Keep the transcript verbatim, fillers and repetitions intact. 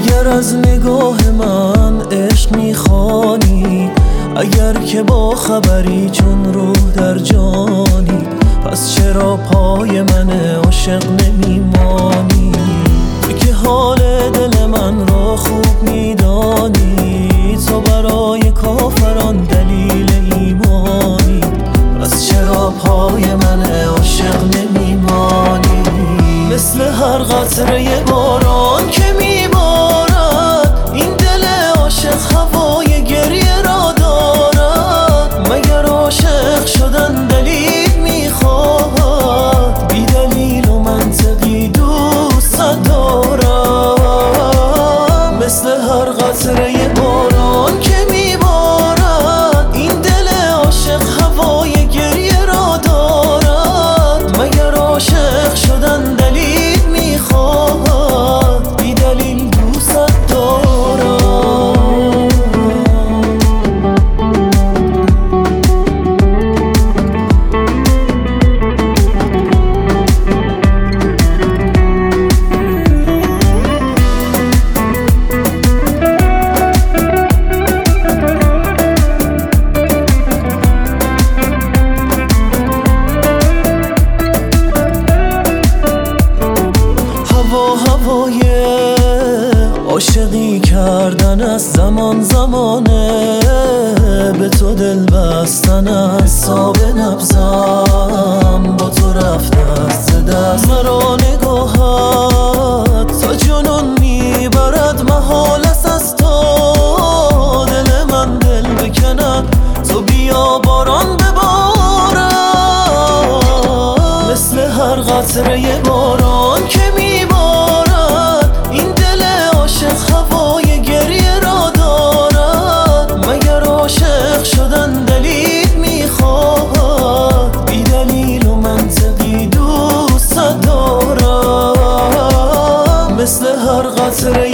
اگر از نگاه من عشق میخوانی، اگر که با خبری چون روح در جانی، پس چرا پای من عاشق نمیمانی؟ تو که حال دل من را خوب میدانی، تو برای کافران دلیل ایمانی، پس چرا پای من عاشق نمیمانی؟ مثل هر قطره باران که میبارد، این دل عاشق هوای گریه را دارد. مگر عاشق شدن دلیل میخواهد؟ بی دلیل و منطقی دوست دارم. مثل هر قطره باران که میبارد، این دل عاشق هوای گریه را دارد. مگر عاشق شدن دلیل میخواهد؟ بی دلیل دوست دارم. هوای عاشقی کردن از زمان زمانه، به تو دل بستن از حساب نبضم، با تو رفته از دست مرا نگاهت تا جنون میبرد. محال است از تو دل من دل بکند، تو بیا باران ببارد. مثل هر قطره باران که میبارد، این دل عاشق هوای گریه را دارد. مگر عاشق شدن دلیل میخواهد؟ بی دلیل و منطقی دوست دارم. مثل هر قطره